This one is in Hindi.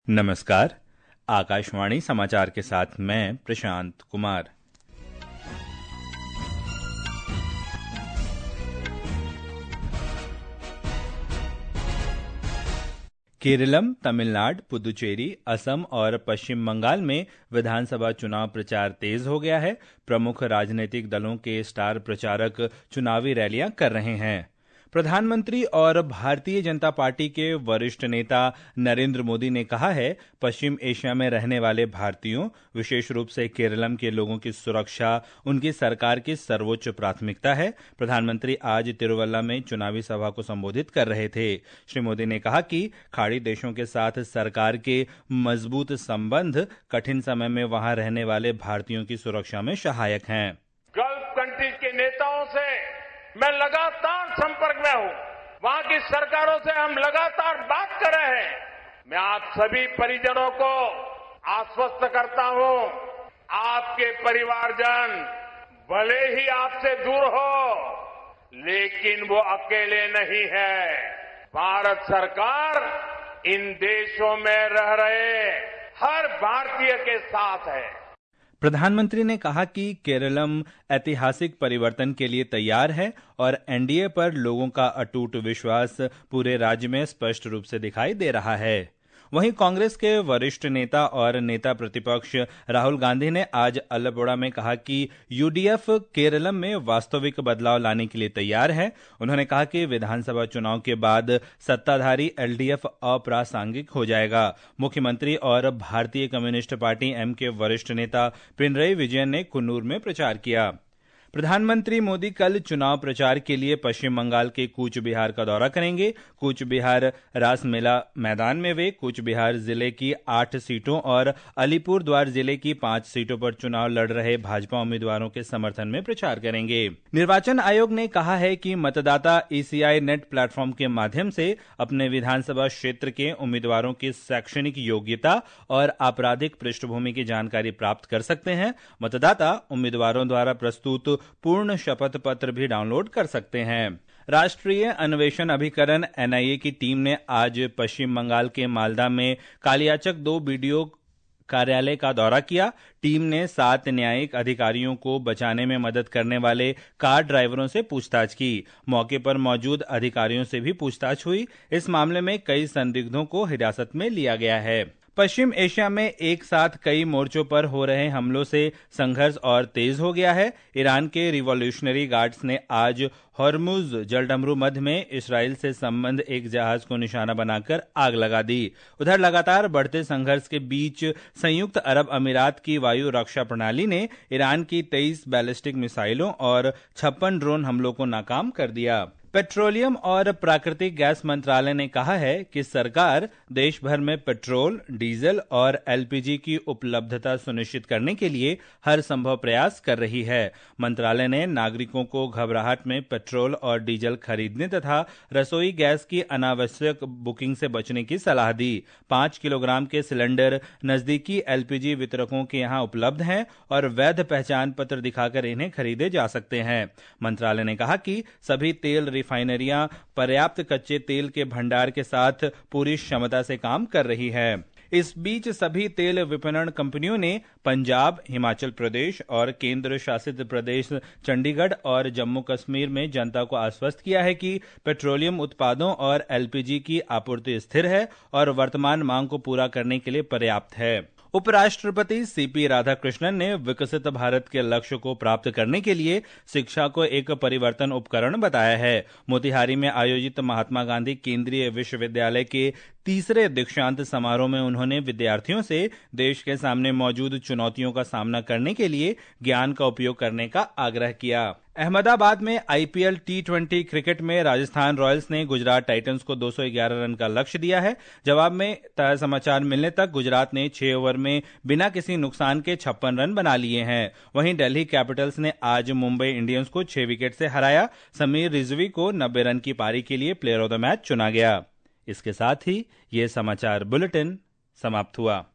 नमस्कार। आकाशवाणी समाचार के साथ मैं प्रशांत कुमार। केरलम, तमिलनाडु, पुदुचेरी, असम और पश्चिम बंगाल में विधानसभा चुनाव प्रचार तेज हो गया है। प्रमुख राजनीतिक दलों के स्टार प्रचारक चुनावी रैलियां कर रहे हैं। प्रधानमंत्री और भारतीय जनता पार्टी के वरिष्ठ नेता नरेंद्र मोदी ने कहा है, पश्चिम एशिया में रहने वाले भारतीयों, विशेष रूप से केरलम के लोगों की सुरक्षा उनकी सरकार की सर्वोच्च प्राथमिकता है। प्रधानमंत्री आज तिरुवल्ला में चुनावी सभा को संबोधित कर रहे थे। श्री मोदी ने कहा कि खाड़ी देशों के साथ सरकार के मजबूत संबंध कठिन समय में वहां रहने वाले भारतीयों की सुरक्षा में सहायक हैं। गल्फ कंट्रीज के नेताओं से मैं लगातार संपर्क में हूं। वहां की सरकारों से हम लगातार बात कर रहे हैं। मैं आप सभी परिजनों को आश्वस्त करता हूं, आपके परिवारजन भले ही आपसे दूर हो, लेकिन वो अकेले नहीं है। भारत सरकार इन देशों में रह रहे हर भारतीय के साथ है। प्रधानमंत्री ने कहा कि केरलम ऐतिहासिक परिवर्तन के लिए तैयार है और एनडीए पर लोगों का अटूट विश्वास पूरे राज्य में स्पष्ट रूप से दिखाई दे रहा है। वहीं कांग्रेस के वरिष्ठ नेता और नेता प्रतिपक्ष राहुल गांधी ने आज अल्लपुड़ा में कहा कि यूडीएफ केरलम में वास्तविक बदलाव लाने के लिए तैयार है। उन्होंने कहा कि विधानसभा चुनाव के बाद सत्ताधारी एलडीएफ अप्रासंगिक हो जाएगा। मुख्यमंत्री और भारतीय कम्युनिस्ट पार्टी एम के वरिष्ठ नेता पिनरई विजयन ने कुन्नूर में प्रचार किया। प्रधानमंत्री मोदी कल चुनाव प्रचार के लिए पश्चिम बंगाल के कूच बिहार का दौरा करेंगे। कूच बिहार रासमेला मैदान में वे कूच बिहार जिले की 8 सीटों और अलीपुर द्वार जिले की 5 सीटों पर चुनाव लड़ रहे भाजपा उम्मीदवारों के समर्थन में प्रचार करेंगे। निर्वाचन आयोग ने कहा है कि मतदाता ईसीआई नेट प्लेटफॉर्म के माध्यम से अपने विधानसभा क्षेत्र के उम्मीदवारों की शैक्षणिक योग्यता और आपराधिक पृष्ठभूमि की जानकारी प्राप्त कर सकते हैं। मतदाता उम्मीदवारों द्वारा प्रस्तुत पूर्ण शपथ पत्र भी डाउनलोड कर सकते हैं। राष्ट्रीय अन्वेषण अभिकरण एनआईए की टीम ने आज पश्चिम बंगाल के मालदा में कालियाचक 2 बीडीओ कार्यालय का दौरा किया। टीम ने 7 न्यायिक अधिकारियों को बचाने में मदद करने वाले कार ड्राइवरों से पूछताछ की। मौके पर मौजूद अधिकारियों से भी पूछताछ हुई। इस मामले में कई संदिग्धों को हिरासत में लिया गया है। पश्चिम एशिया में एक साथ कई मोर्चों पर हो रहे हमलों से संघर्ष और तेज हो गया है। ईरान के रिवॉल्यूशनरी गार्ड्स ने आज हॉर्मुज जलडमरू मध्य में इसराइल से संबंध एक जहाज को निशाना बनाकर आग लगा दी। उधर लगातार बढ़ते संघर्ष के बीच संयुक्त अरब अमीरात की वायु रक्षा प्रणाली ने ईरान की 23 बैलिस्टिक मिसाइलों और 56 ड्रोन हमलों को नाकाम कर दिया। पेट्रोलियम और प्राकृतिक गैस मंत्रालय ने कहा है कि सरकार देश भर में पेट्रोल, डीजल और एलपीजी की उपलब्धता सुनिश्चित करने के लिए हर संभव प्रयास कर रही है। मंत्रालय ने नागरिकों को घबराहट में पेट्रोल और डीजल खरीदने तथा रसोई गैस की अनावश्यक बुकिंग से बचने की सलाह दी। 5 किलोग्राम के सिलेंडर नजदीकी एलपीजी वितरकों के यहां उपलब्ध हैं और वैध पहचान पत्र दिखाकर इन्हें खरीदे जा सकते हैं। मंत्रालय ने कहा कि सभी तेल रिफाइनरियां पर्याप्त कच्चे तेल के भंडार के साथ पूरी क्षमता से काम कर रही है। इस बीच सभी तेल विपणन कंपनियों ने पंजाब, हिमाचल प्रदेश और केंद्र शासित प्रदेश चंडीगढ़ और जम्मू कश्मीर में जनता को आश्वस्त किया है कि पेट्रोलियम उत्पादों और एलपीजी की आपूर्ति स्थिर है और वर्तमान मांग को पूरा करने के लिए पर्याप्त है। उपराष्ट्रपति सीपी राधाकृष्णन ने विकसित भारत के लक्ष्य को प्राप्त करने के लिए शिक्षा को एक परिवर्तन उपकरण बताया है। मोतिहारी में आयोजित महात्मा गांधी केंद्रीय विश्वविद्यालय के 3रे दीक्षांत समारोह में उन्होंने विद्यार्थियों से देश के सामने मौजूद चुनौतियों का सामना करने के लिए ज्ञान का उपयोग करने का आग्रह किया। अहमदाबाद में आईपीएल टी20 क्रिकेट में राजस्थान रॉयल्स ने गुजरात टाइटंस को 211 रन का लक्ष्य दिया है। जवाब में ताजा समाचार मिलने तक गुजरात ने 6 ओवर में बिना किसी नुकसान के 56 रन बना लिए हैं। वहीं दिल्ली कैपिटल्स ने आज मुंबई इंडियंस को 6 विकेट से हराया। समीर रिजवी को 90 रन की पारी के लिए प्लेयर ऑफ द मैच चुना गया। इसके साथ ही ये समाचार बुलेटिन समाप्त हुआ।